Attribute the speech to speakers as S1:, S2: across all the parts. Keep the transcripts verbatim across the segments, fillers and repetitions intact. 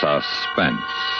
S1: Suspense.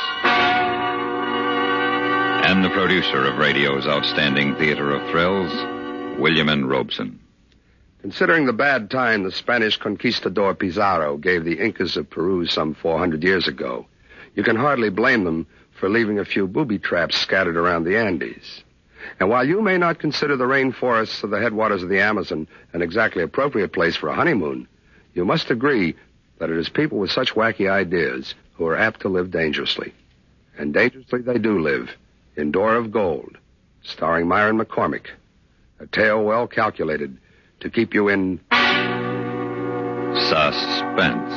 S1: And the producer of radio's outstanding theater of thrills, William N. Robeson.
S2: Considering the bad time the Spanish conquistador Pizarro gave the Incas of Peru some four hundred years ago, you can hardly blame them for leaving a few booby traps scattered around the Andes. And while you may not consider the rainforests of the headwaters of the Amazon an exactly appropriate place for a honeymoon, you must agree that it is people with such wacky ideas who are apt to live dangerously. And dangerously they do live in Door of Gold, starring Myron McCormick. A tale well calculated to keep you in
S1: suspense.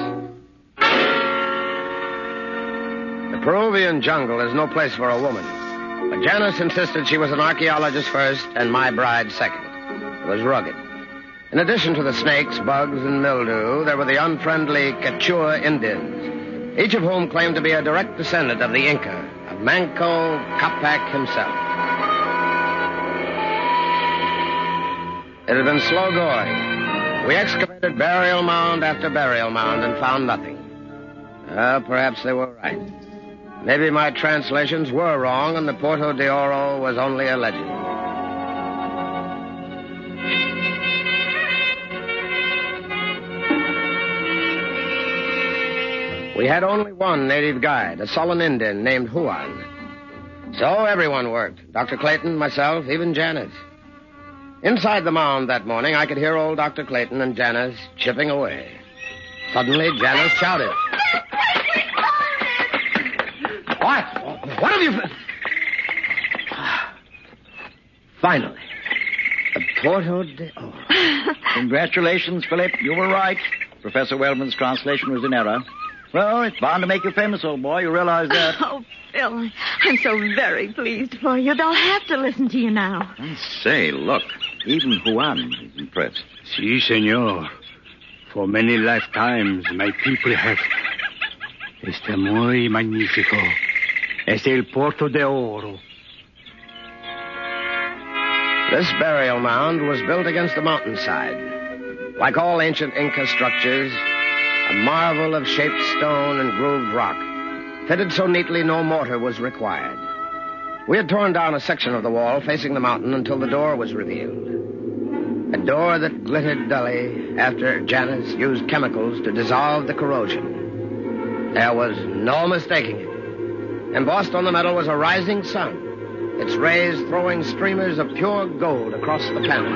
S3: The Peruvian jungle is no place for a woman. But Janice insisted she was an archaeologist first and my bride second. It was rugged. In addition to the snakes, bugs, and mildew, there were the unfriendly Quechua Indians, each of whom claimed to be a direct descendant of the Inca, of Manco Capac himself. It had been slow going. We excavated burial mound after burial mound and found nothing. Uh, perhaps they were right. Maybe my translations were wrong and the Porto de Oro was only a legend. We had only one native guide, a sullen Indian named Juan. So everyone worked. Doctor Clayton, myself, even Janice. Inside the mound that morning, I could hear old Doctor Clayton and Janice chipping away. Suddenly, Janice shouted. What? What have you... Finally. The Porto de Oro.
S4: Congratulations, Philip. You were right. Professor Wellman's translation was in error. Well, it's bound to make you famous, old boy. You realize that?
S5: Oh, Phil, I'm so very pleased for you. They'll have to listen to you now.
S1: I say, look. Even Juan is impressed.
S6: Si, senor. For many lifetimes, my people have... Este muy magnífico. Es el Porto de Oro.
S3: This burial mound was built against the mountainside. Like all ancient Inca structures, a marvel of shaped stone and grooved rock, fitted so neatly no mortar was required. We had torn down a section of the wall facing the mountain until the door was revealed. A door that glittered dully after Janice used chemicals to dissolve the corrosion. There was no mistaking it. Embossed on the metal was a rising sun, its rays throwing streamers of pure gold across the panel.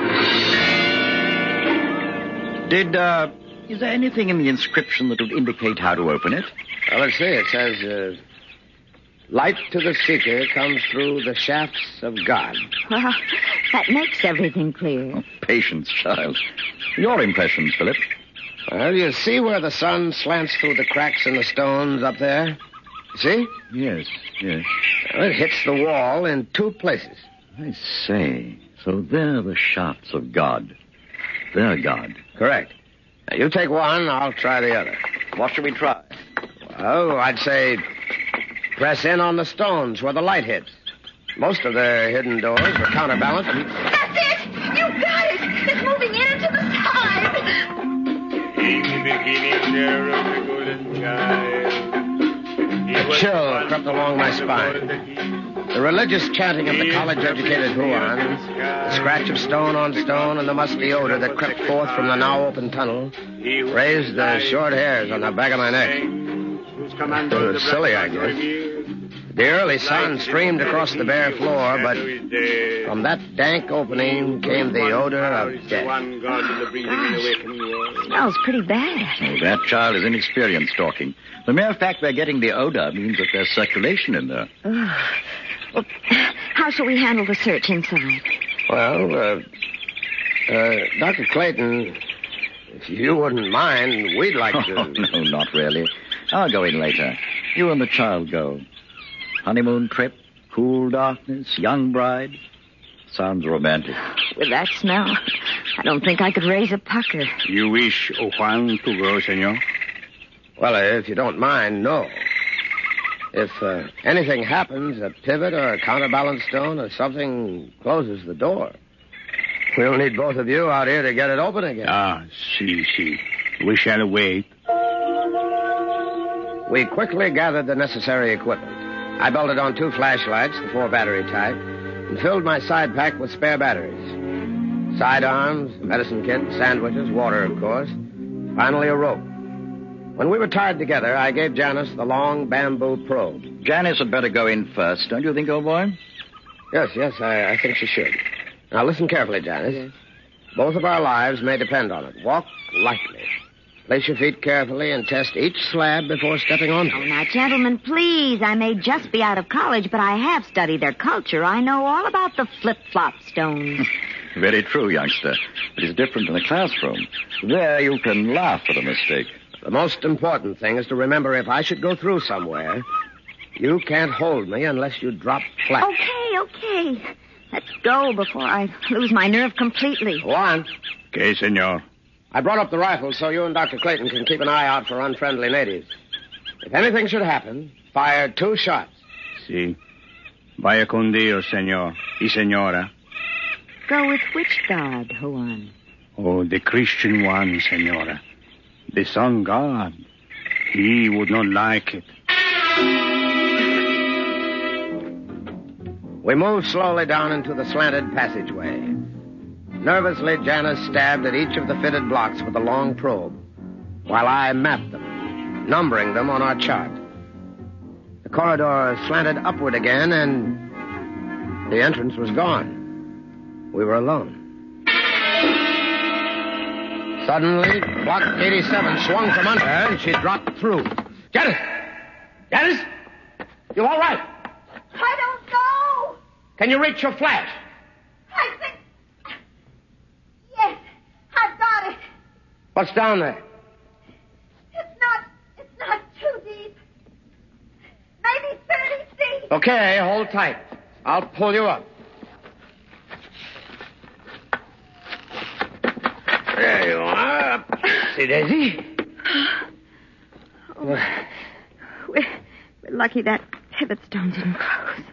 S4: Did, uh, is there anything in the inscription that would indicate how to open it?
S3: Well, let's see. It says, uh, light to the seeker comes through the shafts of God.
S5: Well, that makes everything clear.
S4: Oh, patience, child. Your impressions, Philip?
S3: Well, you see where the sun slants through the cracks in the stones up there? See?
S4: Yes, yes.
S3: Well, it hits the wall in two places.
S4: I say, so they're the shafts of God. They're God.
S3: Correct. Now, you take one, I'll try the other.
S4: What should we try?
S3: Well, I'd say press in on the stones where the light hits. Most of the hidden doors are counterbalanced. And...
S5: That's it! You got it! It's moving in into the side!
S7: In the beginning there was a golden child.
S3: A chill crept along my spine. The religious chanting of the college-educated Juan, the scratch of stone on stone, and the musty odor that crept forth from the now-open tunnel raised the short hairs on the back of my neck. It was silly, I guess. The early sun streamed across the bare floor, but from that dank opening came the odor of death.
S5: Gosh, smells pretty bad.
S4: Oh, that child is inexperienced talking. The mere fact they're getting the odor means that there's circulation in there.
S5: Oh. Well, how shall we handle the search inside?
S3: Well, uh, uh, Doctor Clayton, if you wouldn't mind, we'd like to...
S4: Oh, no, not really. I'll go in later. You and the child go. Honeymoon trip, cool darkness, young bride. Sounds romantic.
S5: With that smell, I don't think I could raise a pucker.
S6: You wish Juan to go, senor?
S3: Well, if you don't mind, no. If uh, anything happens, a pivot or a counterbalance stone or something closes the door, we'll need both of you out here to get it open again.
S6: Ah, si, si. We shall wait.
S3: We quickly gathered the necessary equipment. I bolted on two flashlights, the four-battery type, and filled my side pack with spare batteries. Sidearms, medicine kit, sandwiches, water, of course. Finally, a rope. When we were tied together, I gave Janice the long bamboo probe.
S4: Janice had better go in first, don't you think, old boy?
S3: Yes, yes, I, I think she should. Now, listen carefully, Janice. Yes. Both of our lives may depend on it. Walk lightly. Place your feet carefully and test each slab before stepping onto it.
S5: Oh, now, gentlemen, please. I may just be out of college, but I have studied their culture. I know all about the flip-flop stones.
S4: Very true, youngster. But it's different in the classroom. There you can laugh at a mistake.
S3: The most important thing is to remember if I should go through somewhere, you can't hold me unless you drop flat.
S5: Okay, okay. Let's go before I lose my nerve completely.
S3: Go on.
S6: Okay, senor.
S3: I brought up the rifles so you and Doctor Clayton can keep an eye out for unfriendly natives. If anything should happen, fire two shots.
S6: Si. Vaya con Dios, senor. Y senora.
S5: Go with which God, Juan?
S6: Oh, the Christian one, senora. The sun god. He would not like it.
S3: We moved slowly down into the slanted passageway. Nervously, Janice stabbed at each of the fitted blocks with a long probe, while I mapped them, numbering them on our chart. The corridor slanted upward again, and the entrance was gone. We were alone. Suddenly, block eighty-seven swung from under her, and she dropped through. Janice! Janice! You all right?
S5: I don't know.
S3: Can you reach your flash?
S5: I think... Yes, I've got it.
S3: What's down there?
S5: It's not... It's not too deep. Maybe thirty feet.
S3: Okay, hold tight. I'll pull you up. There you are. See, Daisy?
S5: Oh, we're, we're lucky that pivot stone didn't close.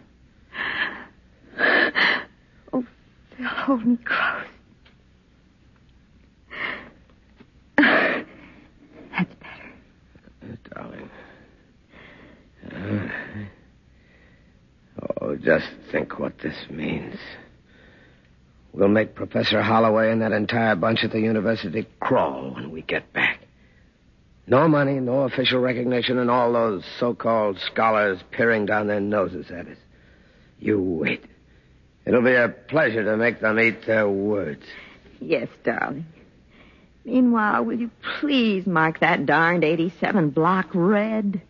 S5: Oh, Phil, hold me close. That's better.
S3: Uh, darling. Uh, oh, just think what this means. We'll make Professor Holloway and that entire bunch at the university crawl when we get back. No money, no official recognition, and all those so-called scholars peering down their noses at us. You wait. It'll be a pleasure to make them eat their words.
S5: Yes, darling. Meanwhile, will you please mark that darned eighty-seven block red?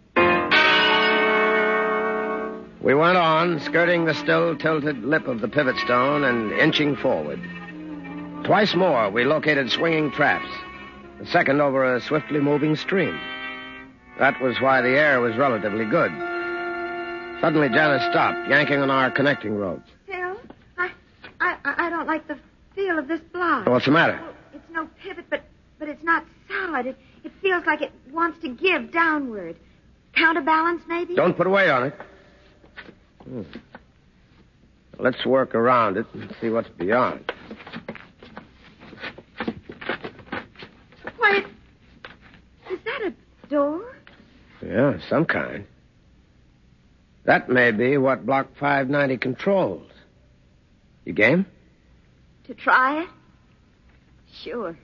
S3: We went on, skirting the still tilted lip of the pivot stone and inching forward. Twice more, we located swinging traps, the second over a swiftly moving stream. That was why the air was relatively good. Suddenly, Janice stopped, yanking on our connecting rope.
S5: Phil, I, I, I don't like the feel of this block.
S3: What's the matter?
S5: Well, it's no pivot, but, but it's not solid. It, it feels like it wants to give downward. Counterbalance, maybe?
S3: Don't put weight on it. Hmm. Let's work around it and see what's beyond.
S5: Why, is that a door?
S3: Yeah, some kind. That may be what Block five ninety controls. You game?
S5: To try it? Sure.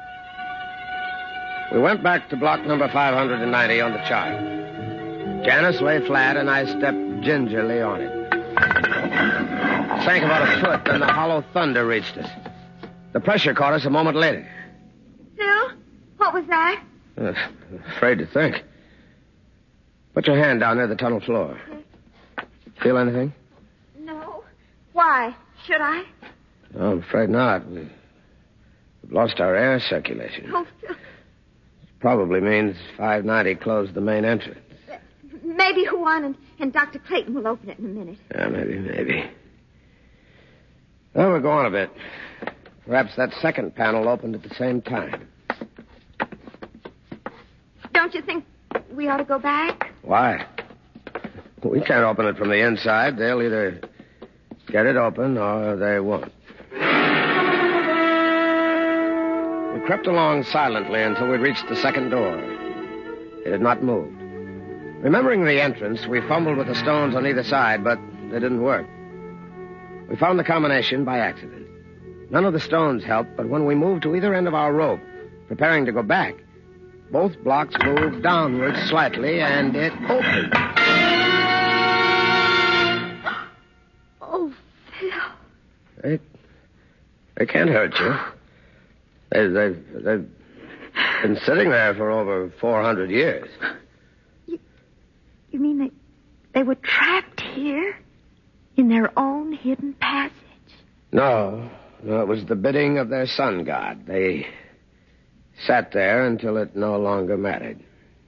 S3: We went back to block number five ninety on the chart. Janice lay flat, and I stepped gingerly on it. Sank about a foot, then the hollow thunder reached us. The pressure caught us a moment later.
S5: Phil, what was that?
S3: Uh, afraid to think. Put your hand down near the tunnel floor.
S5: Okay.
S3: Feel anything?
S5: No. Why? Should I?
S3: No, I'm afraid not. We've lost our air circulation.
S5: Oh, Phil.
S3: Probably means five ninety closed the main entrance.
S5: Maybe Juan and, and Doctor Clayton will open it in a minute.
S3: Yeah, maybe, maybe. Well, we'll go on a bit. Perhaps that second panel opened at the same time.
S5: Don't you think we ought to go back?
S3: Why? We can't open it from the inside. They'll either get it open or they won't. We crept along silently until we reached the second door. It had not moved. Remembering the entrance, we fumbled with the stones on either side, but they didn't work. We found the combination by accident. None of the stones helped, but when we moved to either end of our rope, preparing to go back, both blocks moved downward slightly, and it opened.
S5: Oh, Phil.
S3: They, they can't hurt you. They, they've, they've been sitting there for over four hundred years.
S5: You, you mean they, they were trapped here in their own hidden passage?
S3: No, no, it was the bidding of their sun god. They sat there until it no longer mattered.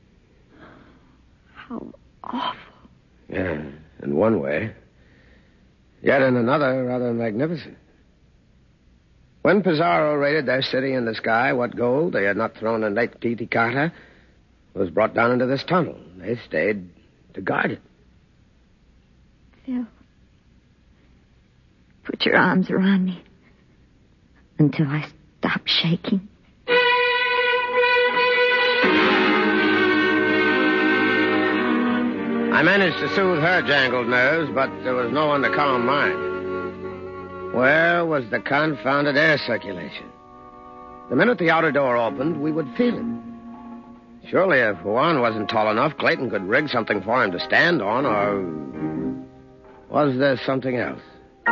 S5: How awful.
S3: Yeah, in one way. Yet in another, rather magnificent. When Pizarro raided their city in the sky, what gold they had not thrown in Lake Titicaca was brought down into this tunnel. They stayed to guard it.
S5: Phil, put your arms around me until I stop shaking.
S3: I managed to soothe her jangled nerves, but there was no one to calm mine. Where was the confounded air circulation? The minute the outer door opened, we would feel it. Surely if Juan wasn't tall enough, Clayton could rig something for him to stand on, or was there something else?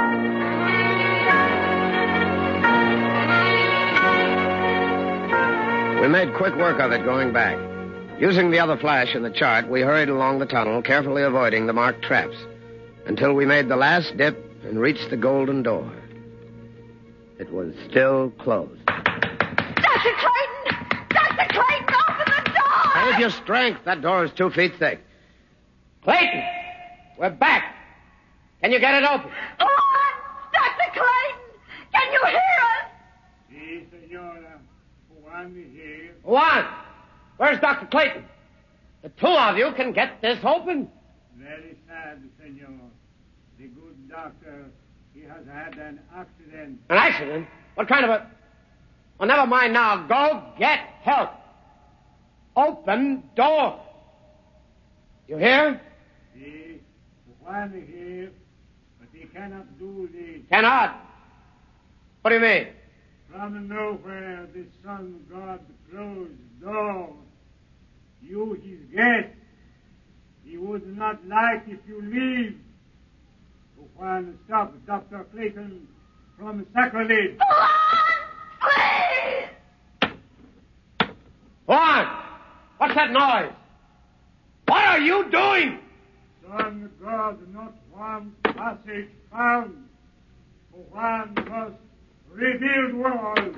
S3: We made quick work of it going back. Using the other flash in the chart, we hurried along the tunnel, carefully avoiding the marked traps, until we made the last dip and reached the golden door. It was still closed.
S5: Doctor Clayton! Doctor Clayton, open the door!
S3: Save your strength. That door is two feet thick. Clayton! We're back. Can you get it open?
S5: Juan! Doctor Clayton! Can you hear us?
S7: Si, senora. Juan is here.
S3: Juan! Where's Doctor Clayton? The two of you can get this open.
S7: Very sad, senor. The good doctor, he has had an accident.
S3: An accident? What kind of a... Well, never mind now. Go get help. Open door. You hear?
S7: Si, Juan is here, but he cannot do this.
S3: Cannot? What do you mean?
S7: From nowhere, the sun god closed door. You, his guest, he would not like if you leave. Juan, stop Doctor Clayton from sacrilege.
S5: Juan! Please!
S3: Juan! What's that noise? What are you doing?
S7: Sun God, not Juan's passage found. Juan must rebuild world.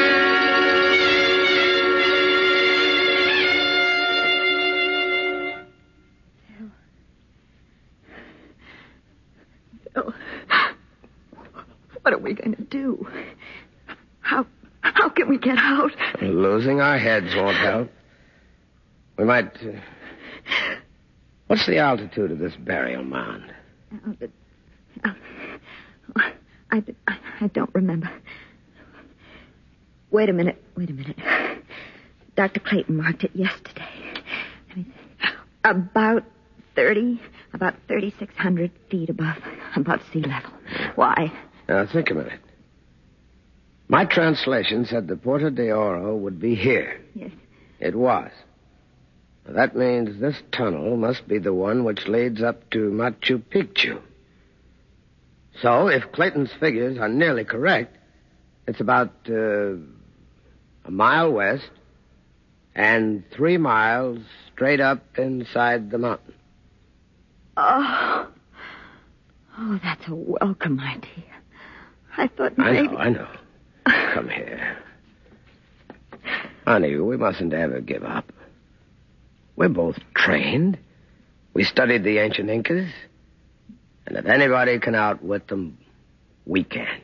S5: Phil, what are we going to do? How how can we get out?
S3: Losing our heads won't help. We might... Uh... What's the altitude of this burial mound?
S5: Uh, uh, I, I, I don't remember. Wait a minute. Wait a minute. Doctor Clayton marked it yesterday. I mean, about thirty, about thirty-six hundred feet above, above sea level. Why?
S3: Now, think a minute. My translation said the Puerto de Oro would be here.
S5: Yes.
S3: It was. Now, that means this tunnel must be the one which leads up to Machu Picchu. So, if Clayton's figures are nearly correct, it's about uh, a mile west and three miles straight up inside the mountain.
S5: Oh. Oh, that's a welcome idea. I thought maybe...
S3: I know, I know. Come here. Honey, we mustn't ever give up. We're both trained. We studied the ancient Incas. And if anybody can outwit them, we can.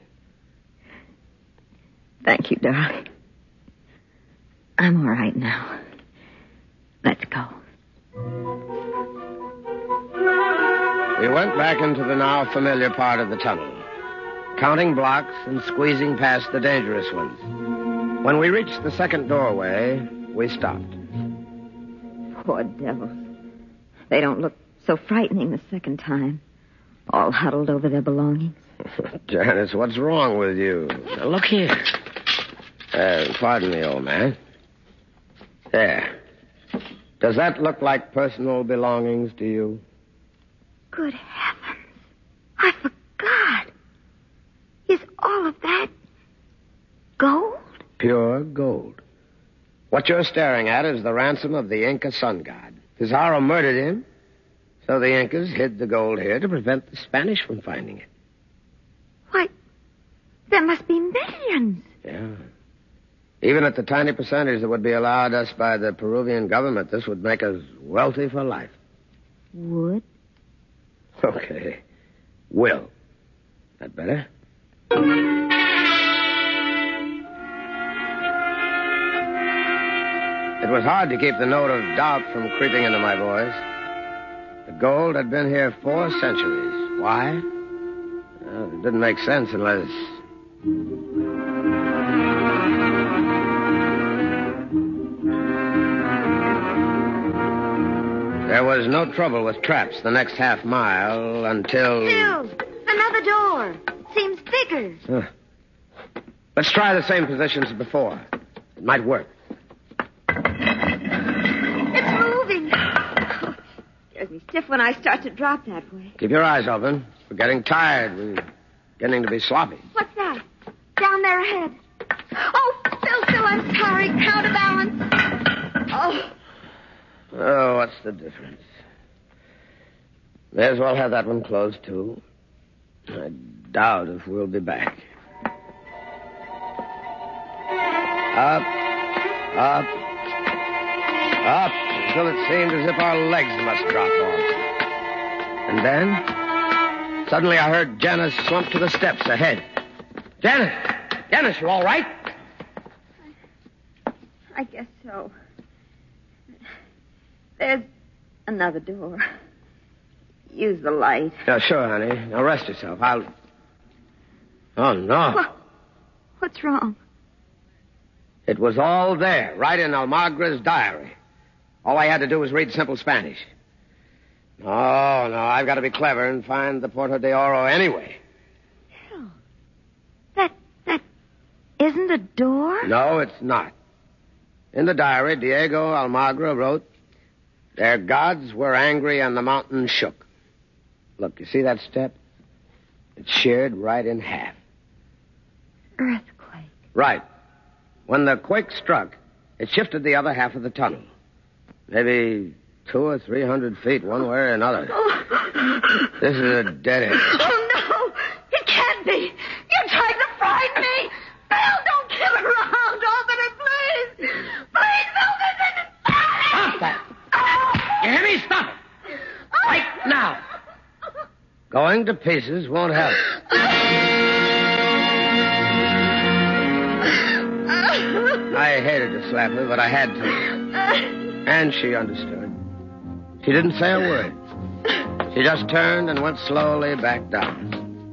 S5: Thank you, darling. I'm all right now. Let's go.
S3: We went back into the now familiar part of the tunnel, counting blocks and squeezing past the dangerous ones. When we reached the second doorway, we stopped.
S5: Poor devils. They don't look so frightening the second time. All huddled over their belongings.
S3: Janice, what's wrong with you? Now, look here. Uh, pardon me, old man. There. Does that look like personal belongings to you?
S5: Good heavens. I forgot. Is all of that gold?
S3: Pure gold. What you're staring at is the ransom of the Inca sun god. Pizarro murdered him, so the Incas hid the gold here to prevent the Spanish from finding it.
S5: Why, there must be millions.
S3: Yeah. Even at the tiny percentage that would be allowed us by the Peruvian government, this would make us wealthy for life.
S5: Would?
S3: Okay. Will. That better? It was hard to keep the note of doubt from creeping into my voice. The gold had been here four centuries. Why? Well, it didn't make sense unless... There was no trouble with traps the next half mile until...
S5: Phil, another door. Seems bigger.
S3: Huh. Let's try the same positions as before. It might work.
S5: It's moving. Oh, scares me stiff when I start to drop that way.
S3: Keep your eyes open. We're getting tired. We're getting to be sloppy.
S5: What's that? Down there ahead. Oh, Phil, Phil, I'm sorry. Counterbalance. Oh.
S3: Oh, what's the difference? May as well have that one closed, too. I doubt if we'll be back. Up, up, up, until it seemed as if our legs must drop off. And then, suddenly I heard Janice slump to the steps ahead. Janice! Janice, you all right?
S5: I guess so. There's another door. Use the light.
S3: Yeah, sure, honey. Now rest yourself. I'll... Oh, no.
S5: What? What's wrong?
S3: It was all there, right in Almagra's diary. All I had to do was read simple Spanish. Oh, no, I've got to be clever and find the Puerto de Oro anyway.
S5: Phil, that, that isn't a door?
S3: No, it's not. In the diary, Diego Almagra wrote, "Their gods were angry and the mountain shook." Look, you see that step? It's sheared right in half.
S5: Earthquake.
S3: Right. When the quake struck, it shifted the other half of the tunnel. Maybe two or three hundred feet one way or another.
S5: Oh.
S3: This is a dead end.
S5: Oh, no. It can't be. You're trying to frighten me. Phil, don't kill her around. Open it, please. Please, Phil, this isn't...
S3: Stop that. You hear me? Stop it. Right now. Going to pieces won't help. I hated to slap her, but I had to. And she understood. She didn't say a word. She just turned and went slowly back down.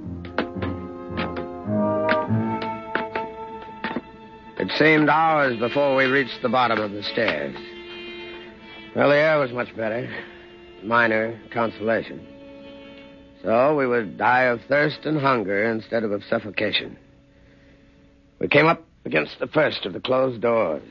S3: It seemed hours before we reached the bottom of the stairs. Well, the air was much better. Minor consolation. So we would die of thirst and hunger instead of of suffocation. We came up against the first of the closed doors.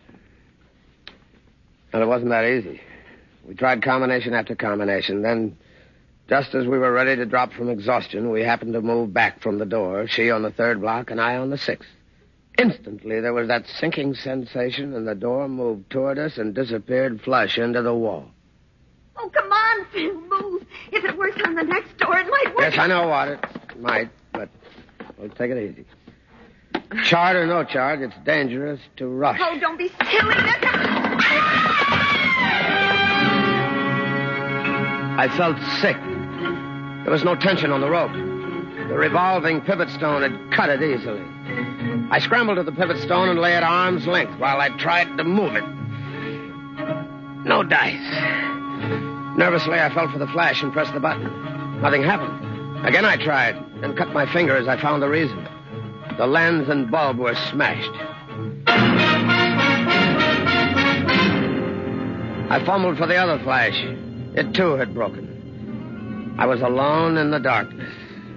S3: And it wasn't that easy. We tried combination after combination. Then, just as we were ready to drop from exhaustion, we happened to move back from the door, she on the third block and I on the sixth. Instantly, there was that sinking sensation, and the door moved toward us and disappeared flush into the wall.
S5: Oh, come on, Phil, move. If it works on the next door, it might work.
S3: Yes, I know what it might, but we'll take it easy. Charge or no charge, it's dangerous to rush.
S5: Oh, don't be silly.
S3: I felt sick. There was no tension on the rope. The revolving pivot stone had cut it easily. I scrambled to the pivot stone and lay at arm's length while I tried to move it. No dice. Nervously, I felt for the flash and pressed the button. Nothing happened. Again, I tried, and cut my finger as I found the reason. The lens and bulb were smashed. I fumbled for the other flash. It, too, had broken. I was alone in the darkness.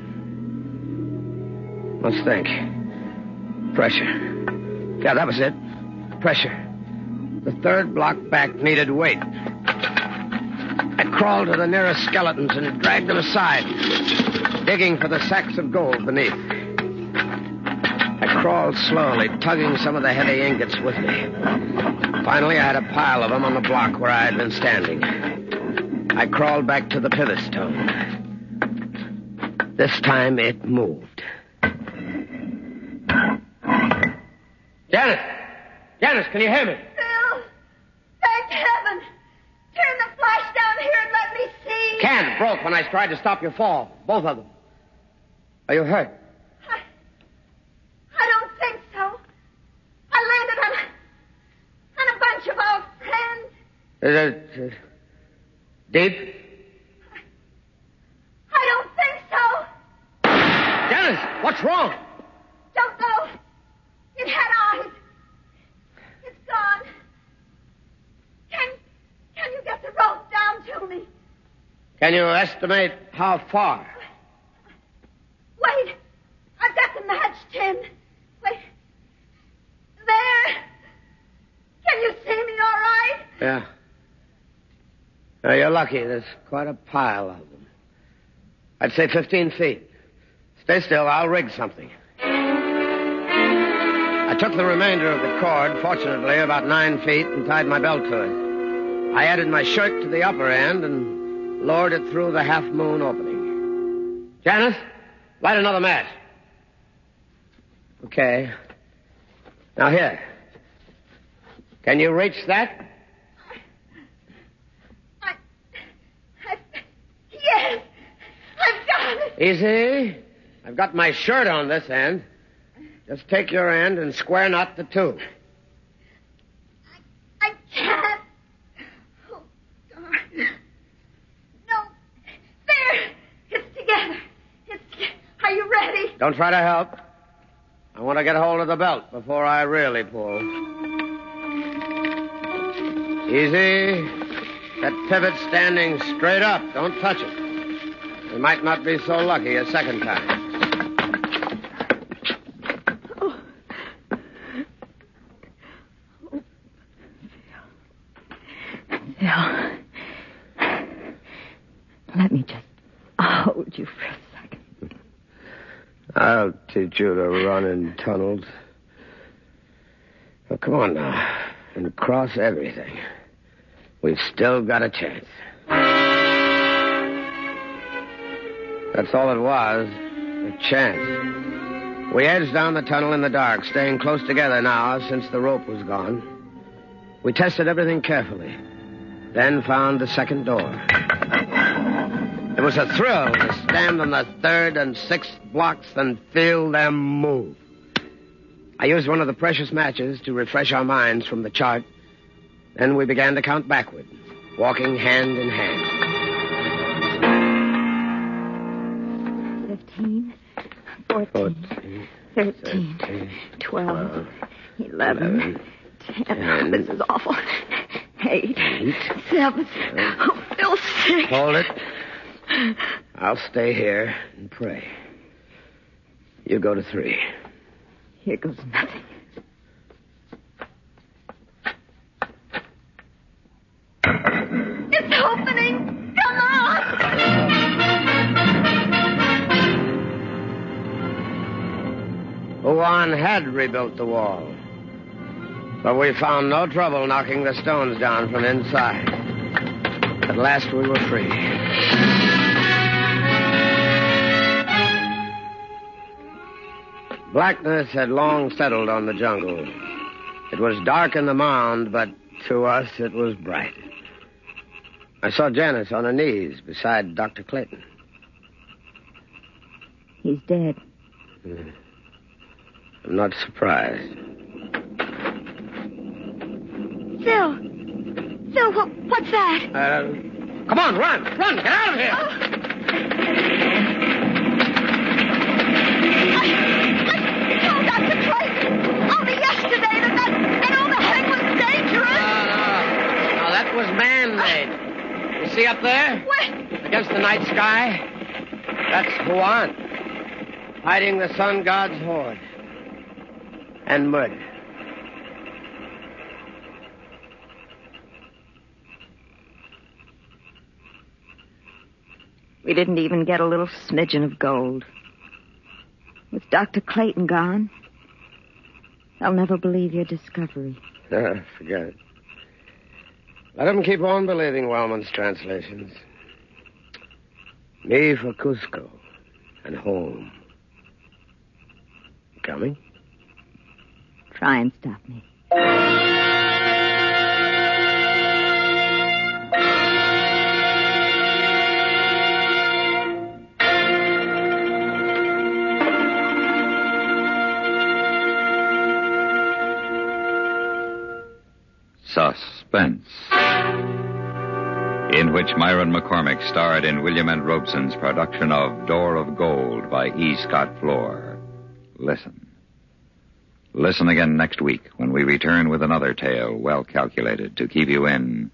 S3: Let's think. Pressure. Yeah, that was it. Pressure. The third block back needed weight. I crawled to the nearest skeletons and dragged them aside, digging for the sacks of gold beneath. I crawled slowly, tugging some of the heavy ingots with me. Finally, I had a pile of them on the block where I had been standing. I crawled back to the pivot stone. This time it moved. Janice! Janice, can you hear me?
S5: Bill! Thank heaven! Turn the flash down here and let me see.
S3: Can broke when I tried to stop your fall. Both of them. Are you hurt?
S5: I... I don't think so. I landed on a... on a bunch of old friends.
S3: Is it... Uh, deep?
S5: I don't think so.
S3: Janice, what's wrong?
S5: Don't know. It had eyes. It's gone. Can... can you get the rope down to me?
S3: Can you estimate how far?
S5: Wait. I've got the match tin. Wait. There. Can you see me all right?
S3: Yeah. Now, you're lucky. There's quite a pile of them. I'd say fifteen feet. Stay still. I'll rig something. I took the remainder of the cord, fortunately about nine feet, and tied my belt to it. I added my shirt to the upper end and lowered it through the half-moon opening. Janice, light another match. Okay. Now here. Can you reach that?
S5: I... I... Yes! I've got it!
S3: Easy. I've got my shirt on this end. Just take your end and square knot the two.
S5: I, I can't. Oh, darn. No. There. It's together. It's... Are you ready?
S3: Don't try to help. I want to get hold of the belt before I really pull. Easy. That pivot standing straight up. Don't touch it. We might not be so lucky a second time.
S5: Phil. Let me just hold you for a second.
S3: I'll teach you to run in tunnels. Well, come on now. And cross everything. We've still got a chance. That's all it was. A chance. We edged down the tunnel in the dark, staying close together now since the rope was gone. We tested everything carefully. Then found the second door. It was a thrill to stand on the third and sixth blocks and feel them move. I used one of the precious matches to refresh our minds from the chart. Then we began to count backward, walking hand in hand.
S5: Fifteen, fourteen, thirteen, twelve, eleven, ten. This is awful. Eight, seven, oh, Phil, six.
S3: Hold it. I'll stay here and pray. You go to three.
S5: Here goes nothing. It's opening. Come on.
S3: Huan had rebuilt the wall. But we found no trouble knocking the stones down from inside. At last we were free. Blackness had long settled on the jungle. It was dark in the mound, but to us it was bright. I saw Janice on her knees beside Doctor Clayton.
S5: He's dead.
S3: Hmm. I'm not surprised.
S5: Phil. Phil, what, what's that?
S3: Uh, come on, run, run, get out of here.
S5: Oh. I, I told Doctor Clayton only yesterday that that, that overhang was dangerous.
S3: No, no. No, that was man-made. You See up there?
S5: What?
S3: Against the night sky? That's Juan, hiding the sun god's horde. And murder.
S5: We didn't even get a little smidgen of gold. With Doctor Clayton gone, they'll never believe your discovery.
S3: Ah, forget it. Let them keep on believing Wellman's translations. Me for Cusco and home. Coming?
S5: Try and stop me.
S1: Suspense, in which Myron McCormick starred in William N. Robeson's production of Door of Gold by E. Scott Floor. Listen. Listen again next week when we return with another tale well calculated to keep you in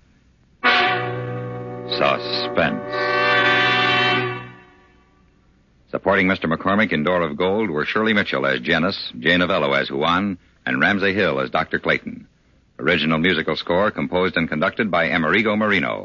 S1: suspense. Supporting Mister McCormick in Door of Gold were Shirley Mitchell as Janice, Jay Novello as Juan, and Ramsey Hill as Doctor Clayton. Original musical score composed and conducted by Amerigo Marino.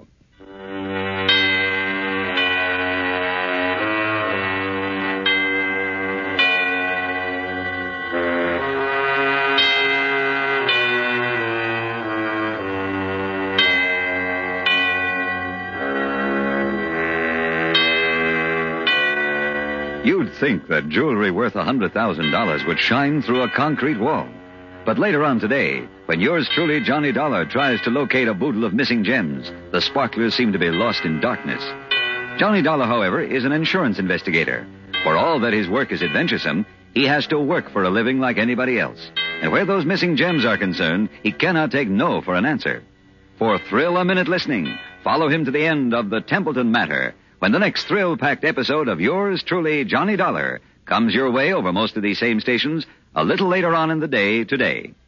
S1: You'd think that jewelry worth one hundred thousand dollars would shine through a concrete wall. But later on today, when yours truly, Johnny Dollar, tries to locate a boodle of missing gems, the sparklers seem to be lost in darkness. Johnny Dollar, however, is an insurance investigator. For all that his work is adventuresome, he has to work for a living like anybody else. And where those missing gems are concerned, he cannot take no for an answer. For thrill-a-minute listening, follow him to the end of the Templeton Matter, when the next thrill-packed episode of yours truly, Johnny Dollar, comes your way over most of these same stations a little later on in the day today.